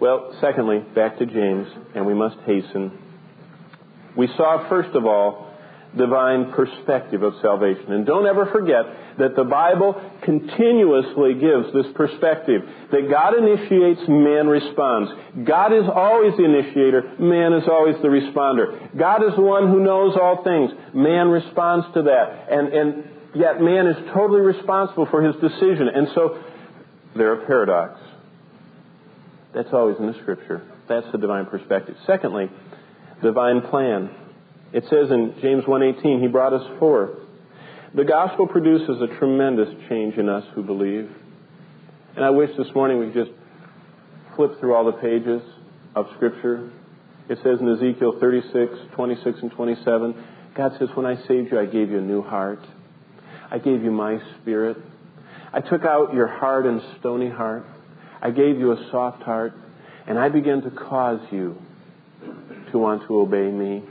Well, secondly, back to James, and we must hasten. We saw, first of all, divine perspective of salvation. And don't ever forget that the Bible continuously gives this perspective, that God initiates, man responds. God is always the initiator, man is always the responder. God is the one who knows all things, man responds to that. And yet man is totally responsible for his decision. And so they're a paradox. That's always in the Scripture. That's the divine perspective. Secondly, divine plan. It says in James 1:18, He brought us forth. The gospel produces a tremendous change in us who believe. And I wish this morning we could just flip through all the pages of Scripture. It says in Ezekiel 36, 26 and 27, God says, when I saved you, I gave you a new heart. I gave you my Spirit. I took out your hard and stony heart. I gave you a soft heart. And I began to cause you to want to obey me.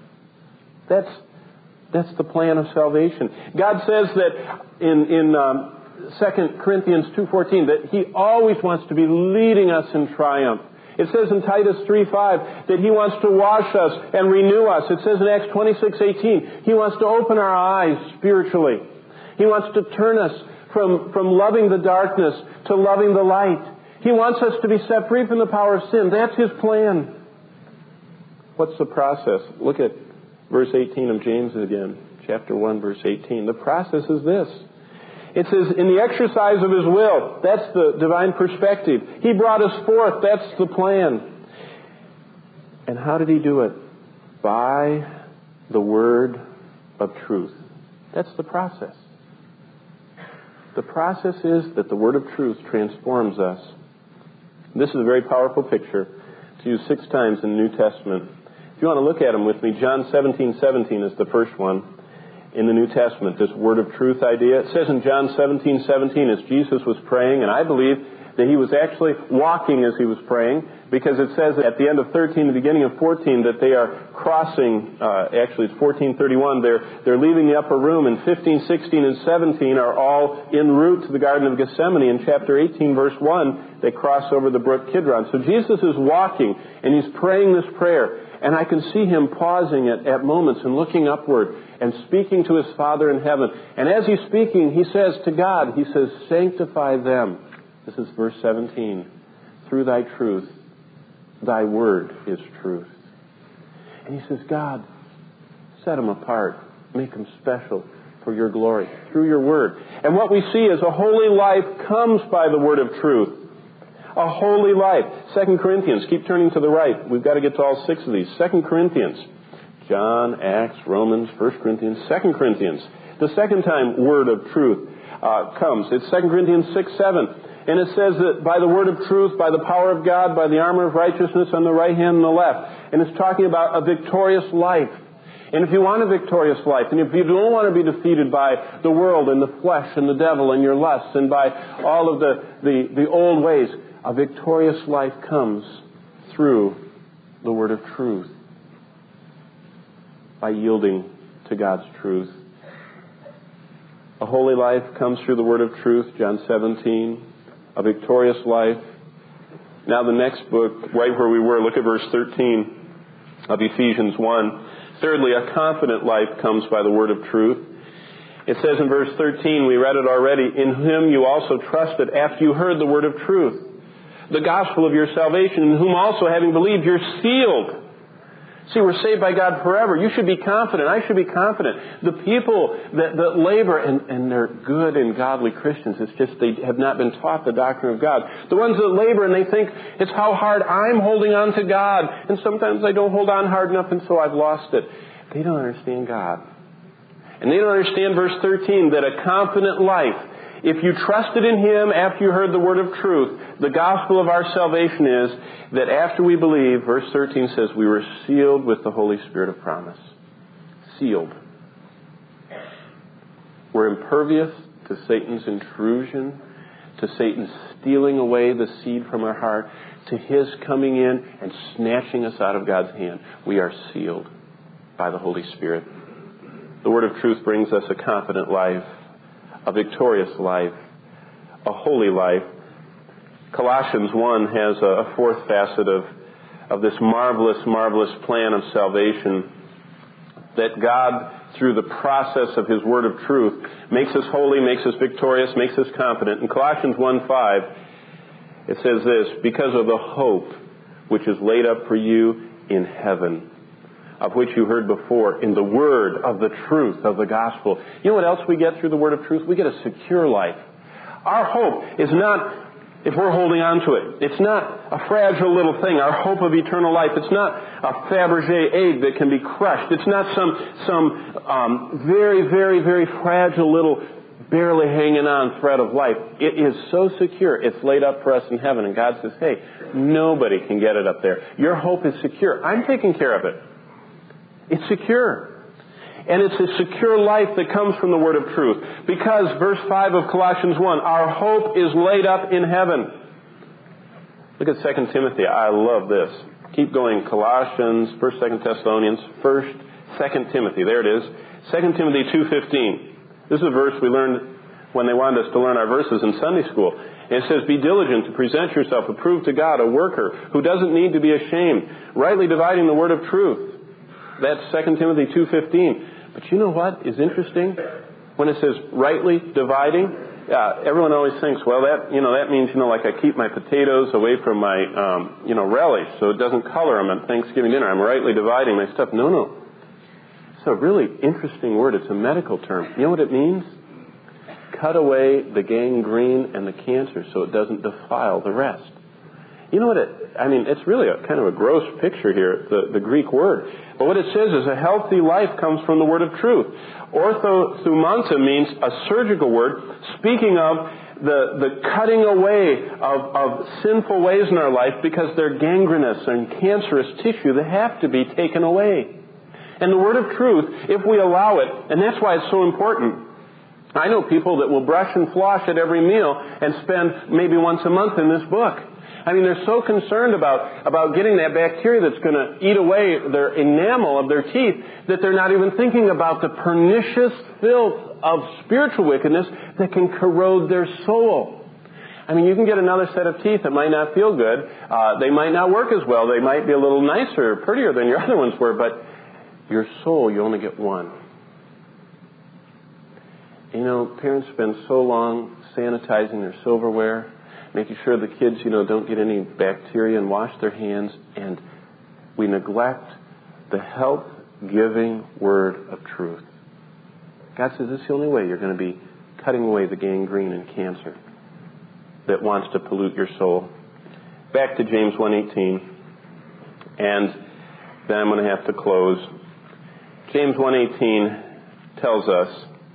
That's the plan of salvation. God says that in 2 Corinthians 2:14 that He always wants to be leading us in triumph. It says in Titus 3:5 that He wants to wash us and renew us. It says in Acts 26:18 He wants to open our eyes spiritually. He wants to turn us from loving the darkness to loving the light. He wants us to be set free from the power of sin. That's His plan. What's the process? Look at verse 18 of James again, chapter 1, verse 18. The process is this. It says, in the exercise of His will, that's the divine perspective. He brought us forth, that's the plan. And how did He do it? By the word of truth. That's the process. The process is that the word of truth transforms us. This is a very powerful picture. It's used 6 times in the New Testament. If you want to look at them with me, John 17:17 is the first one in the New Testament, this word of truth idea. It says in John 17:17 as Jesus was praying, and I believe that He was actually walking as He was praying, because it says at the end of 13, the beginning of 14, that they are crossing, actually it's 14:31, they're leaving the upper room, and 15, 16, and 17 are all en route to the Garden of Gethsemane. In chapter 18, verse 1, they cross over the brook Kidron. So Jesus is walking, and He's praying this prayer. And I can see Him pausing at moments and looking upward and speaking to His Father in heaven. And as He's speaking, He says to God, He says, sanctify them. This is verse 17. Through Thy truth, Thy word is truth. And He says, God, set them apart. Make them special for Your glory through Your word. And what we see is a holy life comes by the word of truth. A holy life. 2 Corinthians. Keep turning to the right. We've got to get to all 6 of these. 2 Corinthians. John, Acts, Romans, 1 Corinthians, 2 Corinthians. The second time word of truth comes. It's 2 Corinthians 6:7. And it says that by the word of truth, by the power of God, by the armor of righteousness on the right hand and the left. And it's talking about a victorious life. And if you want a victorious life, and if you don't want to be defeated by the world and the flesh and the devil and your lusts and by all of the old ways, a victorious life comes through the word of truth, by yielding to God's truth. A holy life comes through the word of truth, John 17. A victorious life. Now the next book, right where we were, look at verse 13 of Ephesians 1. Thirdly, a confident life comes by the word of truth. It says in verse 13, we read it already, in Him you also trusted after you heard the word of truth, the gospel of your salvation, in whom also, having believed, you're sealed. See, we're saved by God forever. You should be confident. I should be confident. The people that labor, and they're good and godly Christians, it's just they have not been taught the doctrine of God. The ones that labor and they think it's how hard I'm holding on to God, and sometimes I don't hold on hard enough and so I've lost it. They don't understand God. And they don't understand verse 13, that a confident life, if you trusted in Him after you heard the word of truth, the gospel of our salvation is that after we believe, verse 13 says, we were sealed with the Holy Spirit of promise. Sealed. We're impervious to Satan's intrusion, to Satan stealing away the seed from our heart, to his coming in and snatching us out of God's hand. We are sealed by the Holy Spirit. The word of truth brings us a confident life, a victorious life, a holy life. Colossians 1 has a fourth facet of this marvelous, marvelous plan of salvation, that God, through the process of His Word of truth, makes us holy, makes us victorious, makes us confident. In Colossians 1:5, it says this, because of the hope which is laid up for you in heaven, of which you heard before in the word of the truth of the gospel. You know what else we get through the word of truth? We get a secure life. Our hope is not if we're holding on to it. It's not a fragile little thing, our hope of eternal life. It's not a Fabergé egg that can be crushed. It's not some very, very, very fragile little barely hanging on thread of life. It is so secure. It's laid up for us in heaven. And God says, hey, nobody can get it up there. Your hope is secure. I'm taking care of it. It's secure. And it's a secure life that comes from the word of truth. Because, verse 5 of Colossians 1, our hope is laid up in heaven. Look at 2 Timothy. I love this. Keep going. Colossians, 1st, 2nd Thessalonians, 1st, 2nd Timothy. There it is. 2 Timothy 2:15. This is a verse we learned when they wanted us to learn our verses in Sunday school. And it says, be diligent to present yourself approved to God, a worker who doesn't need to be ashamed, rightly dividing the word of truth. That's 2 Timothy 2:15. But you know what is interesting? When it says rightly dividing, everyone always thinks, well, that means, like I keep my potatoes away from my, relish so it doesn't color them at Thanksgiving dinner. I'm rightly dividing my stuff. No. It's a really interesting word. It's a medical term. You know what it means? Cut away the gangrene and the cancer so it doesn't defile the rest. You know what it's really a kind of a gross picture here, the Greek word. But what it says is a healthy life comes from the word of truth. Orthothumanta means a surgical word, speaking of the cutting away of sinful ways in our life because they're gangrenous and cancerous tissue that have to be taken away. And the word of truth, if we allow it, and that's why it's so important. I know people that will brush and floss at every meal and spend maybe once a month in this book. They're so concerned about getting that bacteria that's going to eat away their enamel of their teeth that they're not even thinking about the pernicious filth of spiritual wickedness that can corrode their soul. You can get another set of teeth that might not feel good. They might not work as well. They might be a little nicer, prettier than your other ones were, but your soul, you only get one. Parents spend so long sanitizing their silverware, making sure the kids, don't get any bacteria and wash their hands, and we neglect the health-giving word of truth. God says this is the only way you're going to be cutting away the gangrene and cancer that wants to pollute your soul. Back to James 1:18, and then I'm going to have to close. James 1:18 tells us,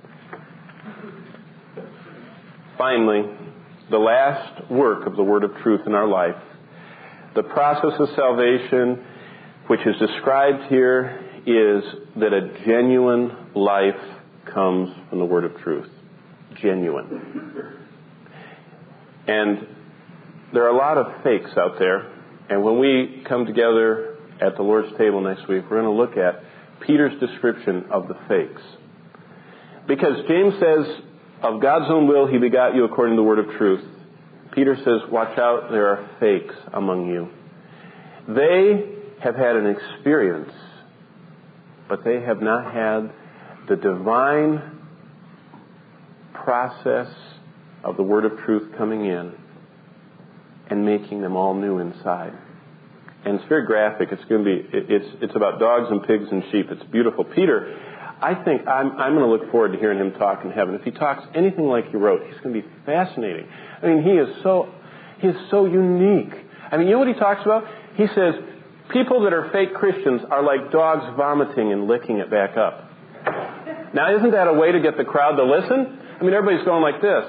finally, the last work of the word of truth in our life, the process of salvation, which is described here, is that a genuine life comes from the word of truth. Genuine. And there are a lot of fakes out there, and when we come together at the Lord's table next week, we're going to look at Peter's description of the fakes. Because James says, of God's own will, He begot you according to the word of truth. Peter says, watch out, there are fakes among you. They have had an experience, but they have not had the divine process of the word of truth coming in and making them all new inside. And it's very graphic. It's about dogs and pigs and sheep. It's beautiful. Peter, I think I'm going to look forward to hearing him talk in heaven. If he talks anything like he wrote, he's going to be fascinating. He is so unique. You know what he talks about? He says, people that are fake Christians are like dogs vomiting and licking it back up. Now, isn't that a way to get the crowd to listen? Everybody's going like this.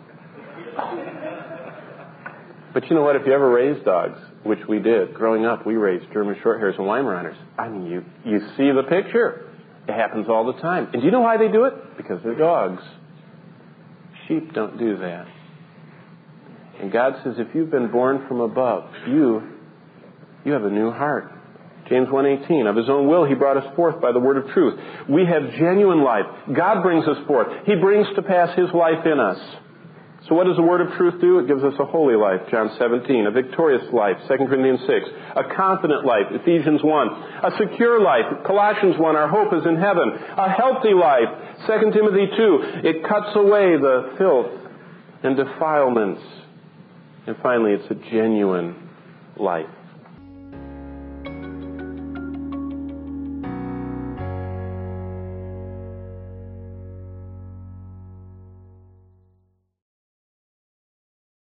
But you know what? If you ever raised dogs, which we did growing up, we raised German Shorthairs and Weimaraners. You see the picture. It happens all the time. And do you know why they do it? Because they're dogs. Sheep don't do that. And God says, if you've been born from above, you have a new heart. James 1:18, of His own will He brought us forth by the word of truth. We have genuine life. God brings us forth. He brings to pass His life in us. So what does the word of truth do? It gives us a holy life, John 17, a victorious life, 2 Corinthians 6, a confident life, Ephesians 1, a secure life, Colossians 1, our hope is in heaven, a healthy life, 2 Timothy 2, it cuts away the filth and defilements. And finally, it's a genuine life.